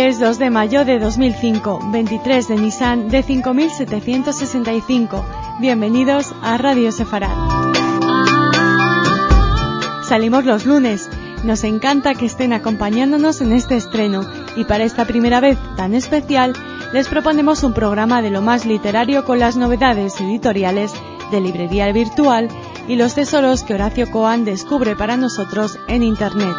Martes 2 de mayo de 2005, 23 de Nisan de 5765. Bienvenidos a Radio Sefarat. Salimos los lunes. Nos encanta que estén acompañándonos en este estreno y para esta primera vez tan especial les proponemos un programa de lo más literario con las novedades editoriales de Librería Virtual y los tesoros que Horacio Coan descubre para nosotros en Internet.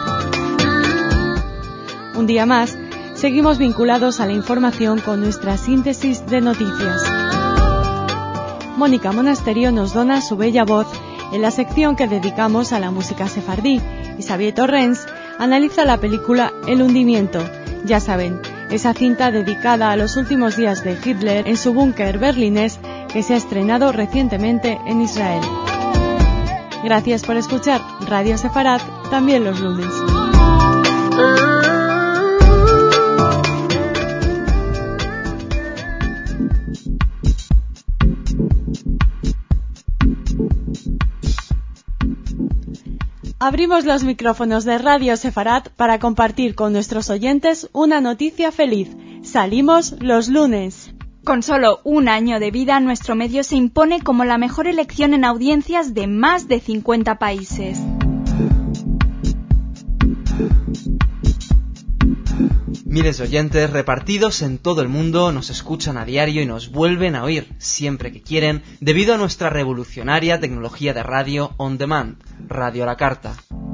Un día más, seguimos vinculados a la información con nuestra síntesis de noticias. Mónica Monasterio nos dona su bella voz en la sección que dedicamos a la música sefardí y Xavier Torrens analiza la película El hundimiento. Ya saben, esa cinta dedicada a los últimos días de Hitler en su búnker berlinés que se ha estrenado recientemente en Israel. Gracias por escuchar Radio Sefarat también los lunes. Abrimos los micrófonos de Radio Sefarat para compartir con nuestros oyentes una noticia feliz. Salimos los lunes. Con solo un año de vida, nuestro medio se impone como la mejor elección en audiencias de más de 50 países. Miles de oyentes repartidos en todo el mundo nos escuchan a diario y nos vuelven a oír siempre que quieren debido a nuestra revolucionaria tecnología de radio on demand, radio a la carta.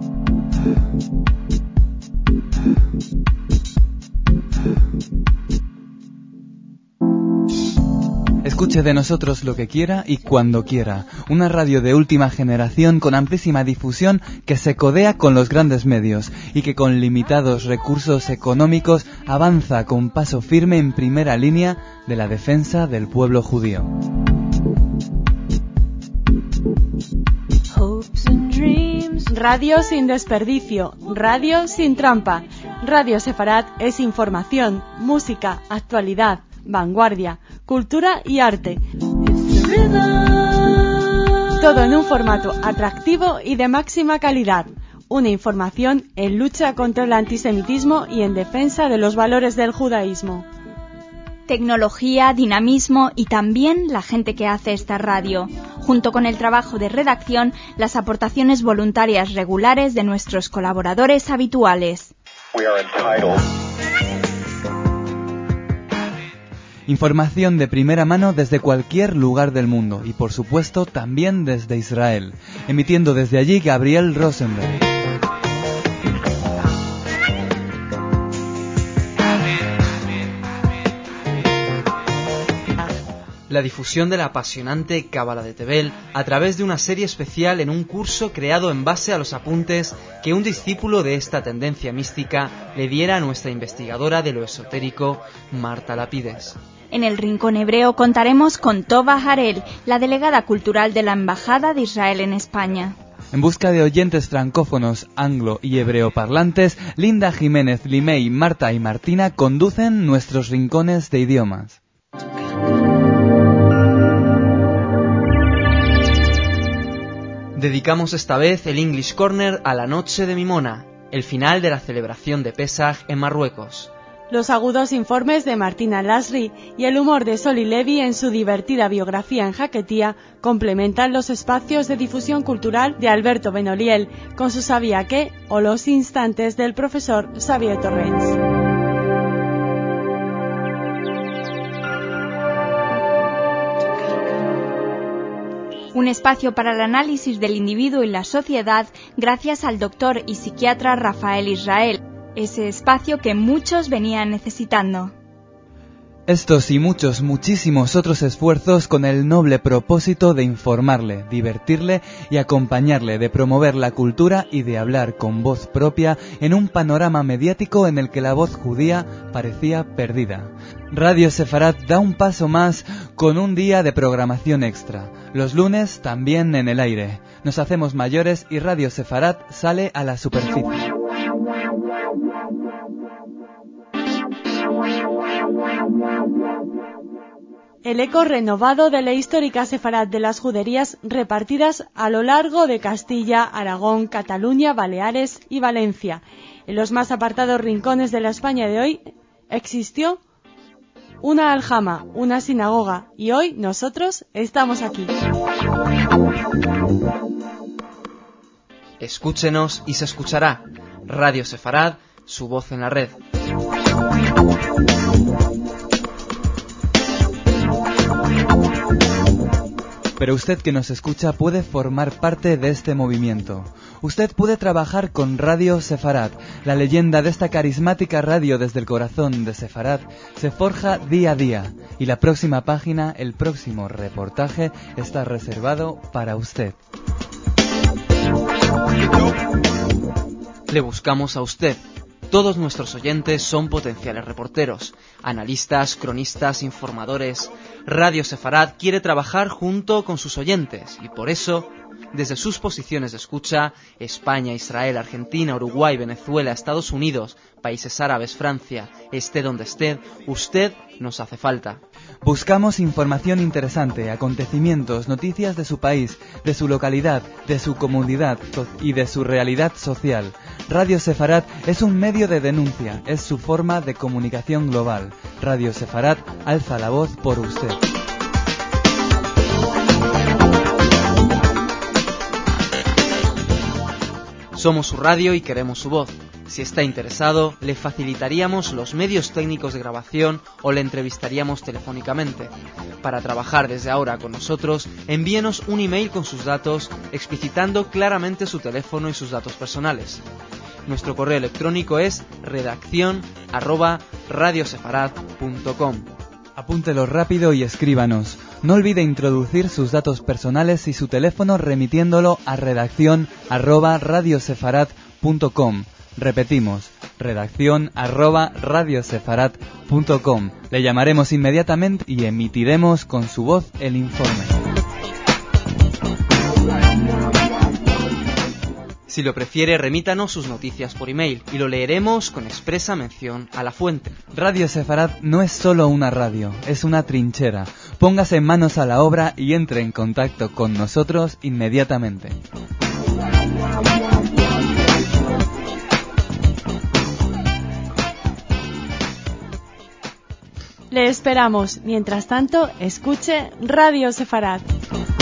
Escuche de nosotros lo que quiera y cuando quiera. Una radio de última generación con amplísima difusión que se codea con los grandes medios y que con limitados recursos económicos avanza con paso firme en primera línea de la defensa del pueblo judío. Radio sin desperdicio, radio sin trampa. Radio Sefarat es información, música, actualidad, vanguardia, cultura y arte. Todo en un formato atractivo y de máxima calidad. Una información en lucha contra el antisemitismo y en defensa de los valores del judaísmo. Tecnología, dinamismo y también la gente que hace esta radio. Junto con el trabajo de redacción, las aportaciones voluntarias regulares de nuestros colaboradores habituales. Información de primera mano desde cualquier lugar del mundo y por supuesto también desde Israel, emitiendo desde allí Gabriel Rosenberg. La difusión de la apasionante Cábala de Tebel a través de una serie especial en un curso creado en base a los apuntes que un discípulo de esta tendencia mística le diera a nuestra investigadora de lo esotérico, Marta Lapides. En el Rincón Hebreo contaremos con Tova Harel, la delegada cultural de la Embajada de Israel en España. En busca de oyentes francófonos, anglo y hebreo parlantes, Linda Jiménez, Limei, Marta y Martina conducen nuestros rincones de idiomas. Dedicamos esta vez el English Corner a la noche de Mimona, el final de la celebración de Pesaj en Marruecos. Los agudos informes de Martina Lasri y el humor de Soli Levi en su divertida biografía en Jaquetía complementan los espacios de difusión cultural de Alberto Benoliel con su Sabía qué o los instantes del profesor Xavier Torrens. Un espacio para el análisis del individuo y la sociedad gracias al doctor y psiquiatra Rafael Israel. Ese espacio que muchos venían necesitando. Estos y muchísimos otros esfuerzos con el noble propósito de informarle, divertirle y acompañarle, de promover la cultura y de hablar con voz propia en un panorama mediático en el que la voz judía parecía perdida. Radio Sefarat da un paso más con un día de programación extra. Los lunes también en el aire. Nos hacemos mayores y Radio Sefarat sale a la superficie. El eco renovado de la histórica Sefarat de las juderías repartidas a lo largo de Castilla, Aragón, Cataluña, Baleares y Valencia. En los más apartados rincones de la España de hoy existió una aljama, una sinagoga, y hoy nosotros estamos aquí. Escúchenos y se escuchará. Radio Sefarad, su voz en la red. Pero usted que nos escucha puede formar parte de este movimiento. Usted puede trabajar con Radio Sefarad. La leyenda de esta carismática radio desde el corazón de Sefarad se forja día a día. Y la próxima página, el próximo reportaje, está reservado para usted. Le buscamos a usted. Todos nuestros oyentes son potenciales reporteros, analistas, cronistas, informadores. Radio Sefarad quiere trabajar junto con sus oyentes y por eso, desde sus posiciones de escucha, España, Israel, Argentina, Uruguay, Venezuela, Estados Unidos, países árabes, Francia, esté donde esté, usted nos hace falta. Buscamos información interesante, acontecimientos, noticias de su país, de su localidad, de su comunidad y de su realidad social. Radio Sefarad es un medio de denuncia, es su forma de comunicación global. Radio Sefarad alza la voz por usted. Somos su radio y queremos su voz. Si está interesado, le facilitaríamos los medios técnicos de grabación o le entrevistaríamos telefónicamente. Para trabajar desde ahora con nosotros, envíenos un email con sus datos, explicitando claramente su teléfono y sus datos personales. Nuestro correo electrónico es redaccion@radiosefarad.com. Apúntelo rápido y escríbanos. No olvide introducir sus datos personales y su teléfono remitiéndolo a redaccion@radiosefarad.com. Repetimos, redaccion@radiosefarad.com. Le llamaremos inmediatamente y emitiremos con su voz el informe. Si lo prefiere, remítanos sus noticias por email y lo leeremos con expresa mención a la fuente. Radio Sefarad no es solo una radio, es una trinchera. Póngase manos a la obra y entre en contacto con nosotros inmediatamente. Le esperamos. Mientras tanto, escuche Radio Sefarad.